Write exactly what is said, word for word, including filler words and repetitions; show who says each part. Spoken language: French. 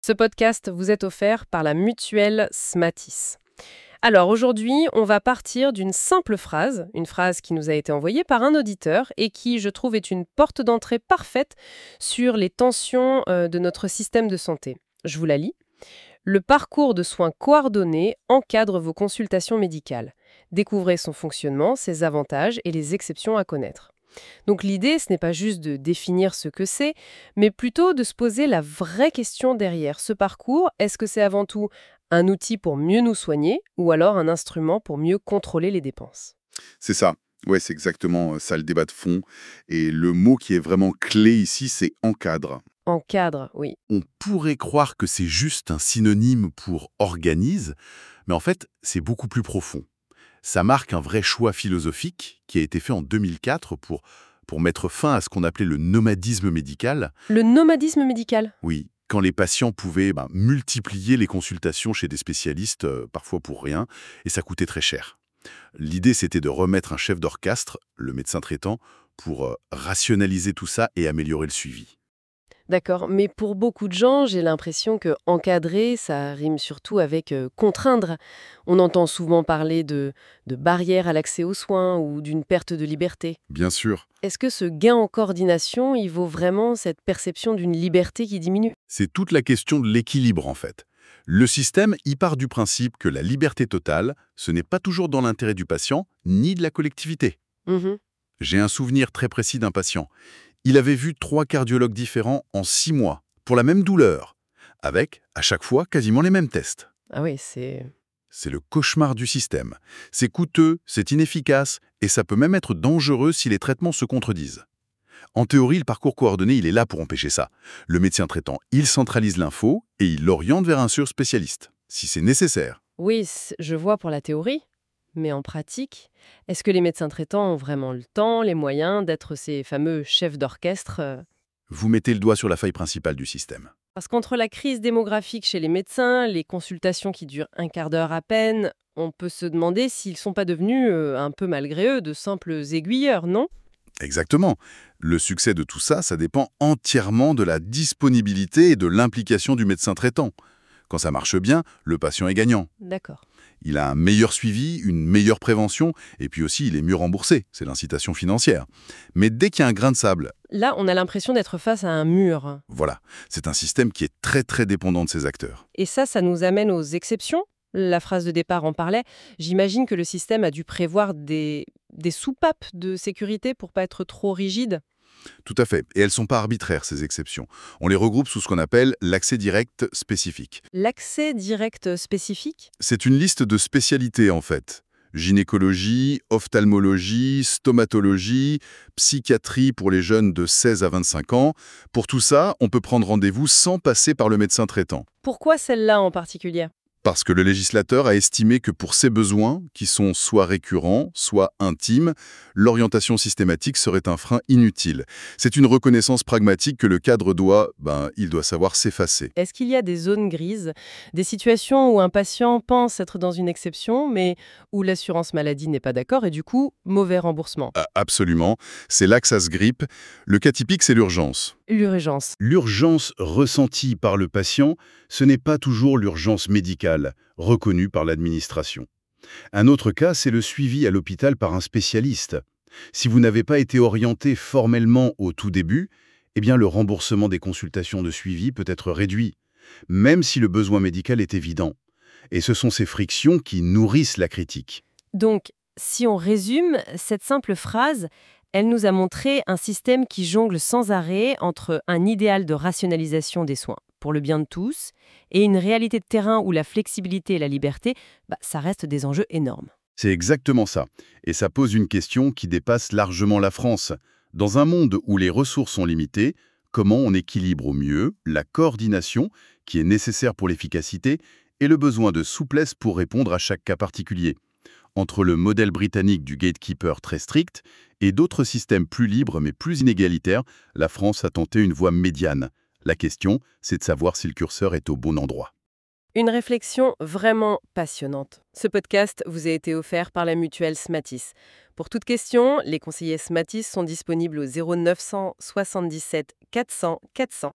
Speaker 1: Ce podcast vous est offert par la mutuelle Smatis. Alors aujourd'hui, on va partir d'une simple phrase, une phrase qui nous a été envoyée par un auditeur et qui, je trouve, est une porte d'entrée parfaite sur les tensions euh, de notre système de santé. Je vous la lis. Le parcours de soins coordonnés encadre vos consultations médicales. Découvrez son fonctionnement, ses avantages et les exceptions à connaître. Donc l'idée, ce n'est pas juste de définir ce que c'est, mais plutôt de se poser la vraie question derrière ce parcours. Est-ce que c'est avant tout un outil pour mieux nous soigner ou alors un instrument pour mieux contrôler les dépenses?
Speaker 2: C'est ça. Ouais, c'est exactement euh, ça le débat de fond. Et le mot qui est vraiment clé ici, c'est encadre.
Speaker 1: Encadre, oui.
Speaker 3: On pourrait croire que c'est juste un synonyme pour organise, mais en fait, c'est beaucoup plus profond. Ça marque un vrai choix philosophique qui a été fait en deux mille quatre pour, pour mettre fin à ce qu'on appelait le nomadisme médical.
Speaker 1: Le nomadisme médical.
Speaker 3: Oui, quand les patients pouvaient ben, multiplier les consultations chez des spécialistes, euh, parfois pour rien, et ça coûtait très cher. L'idée, c'était de remettre un chef d'orchestre, le médecin traitant, pour euh, rationaliser tout ça et améliorer le suivi.
Speaker 1: D'accord, mais pour beaucoup de gens, j'ai l'impression que encadrer, ça rime surtout avec euh, contraindre. On entend souvent parler de, de barrières à l'accès aux soins ou d'une perte de liberté.
Speaker 2: Bien sûr.
Speaker 1: Est-ce que ce gain en coordination, il vaut vraiment cette perception d'une liberté qui diminue?
Speaker 3: C'est toute la question de l'équilibre, en fait. Le système y part du principe que la liberté totale, ce n'est pas toujours dans l'intérêt du patient, ni de la collectivité.
Speaker 1: Mhm.
Speaker 3: J'ai un souvenir très précis d'un patient. Il avait vu trois cardiologues différents en six mois, pour la même douleur, avec, à chaque fois, quasiment les mêmes tests.
Speaker 1: Ah oui, c'est...
Speaker 3: C'est le cauchemar du système. C'est coûteux, c'est inefficace, et ça peut même être dangereux si les traitements se contredisent. En théorie, le parcours coordonné, il est là pour empêcher ça. Le médecin traitant, il centralise l'info et il l'oriente vers un surspécialiste, si c'est nécessaire.
Speaker 1: Oui, c- je vois pour la théorie, mais en pratique, est-ce que les médecins traitants ont vraiment le temps, les moyens d'être ces fameux chefs d'orchestre euh,
Speaker 3: Vous mettez le doigt sur la faille principale du système.
Speaker 1: Parce qu'entre la crise démographique chez les médecins, les consultations qui durent un quart d'heure à peine, on peut se demander s'ils sont pas devenus, euh, un peu malgré eux, de simples aiguilleurs, non?
Speaker 3: Exactement. Le succès de tout ça, ça dépend entièrement de la disponibilité et de l'implication du médecin traitant. Quand ça marche bien, le patient est gagnant.
Speaker 1: D'accord.
Speaker 3: Il a un meilleur suivi, une meilleure prévention, et puis aussi il est mieux remboursé. C'est l'incitation financière. Mais dès qu'il y a un grain de sable,
Speaker 1: Là, on a l'impression d'être face à un mur.
Speaker 3: voilà, c'est un système qui est très très dépendant de ses acteurs.
Speaker 1: Et ça, ça nous amène aux exceptions. La phrase de départ en parlait. J'imagine que le système a dû prévoir des, des soupapes de sécurité pour pas être trop rigide.
Speaker 3: Tout à fait. Et elles ne sont pas arbitraires, ces exceptions. On les regroupe sous ce qu'on appelle l'accès direct spécifique.
Speaker 1: L'accès direct spécifique?
Speaker 3: C'est une liste de spécialités, en fait. Gynécologie, ophtalmologie, stomatologie, psychiatrie pour les jeunes de seize à vingt-cinq ans. Pour tout ça, on peut prendre rendez-vous sans passer par le médecin traitant.
Speaker 1: Pourquoi celle-là en particulier?
Speaker 3: Parce que le législateur a estimé que pour ces besoins, qui sont soit récurrents, soit intimes, l'orientation systématique serait un frein inutile. C'est une reconnaissance pragmatique que le cadre doit, ben, il doit savoir s'effacer.
Speaker 1: Est-ce qu'il y a des zones grises, des situations où un patient pense être dans une exception, mais où l'assurance maladie n'est pas d'accord et du coup, mauvais remboursement?
Speaker 3: Ah, absolument, c'est là que ça se grippe. Le cas typique, c'est l'urgence.
Speaker 1: L'urgence.
Speaker 4: L'urgence ressentie par le patient, ce n'est pas toujours l'urgence médicale, reconnue par l'administration. Un autre cas, c'est le suivi à l'hôpital par un spécialiste. Si vous n'avez pas été orienté formellement au tout début, eh bien le remboursement des consultations de suivi peut être réduit, même si le besoin médical est évident. Et ce sont ces frictions qui nourrissent la critique.
Speaker 1: Donc, si on résume, cette simple phrase, elle nous a montré un système qui jongle sans arrêt entre un idéal de rationalisation des soins pour le bien de tous et une réalité de terrain où la flexibilité et la liberté, bah, ça reste des enjeux énormes.
Speaker 4: C'est exactement ça. Et ça pose une question qui dépasse largement la France. Dans un monde où les ressources sont limitées, comment on équilibre au mieux la coordination, qui est nécessaire pour l'efficacité, et le besoin de souplesse pour répondre à chaque cas particulier? Entre le modèle britannique du gatekeeper très strict et d'autres systèmes plus libres mais plus inégalitaires, la France a tenté une voie médiane. La question, c'est de savoir si le curseur est au bon endroit.
Speaker 1: Une réflexion vraiment passionnante. Ce podcast vous a été offert par la mutuelle Smatis. Pour toute question, les conseillers Smatis sont disponibles au zéro neuf cent soixante-dix-sept quatre cents quatre cents.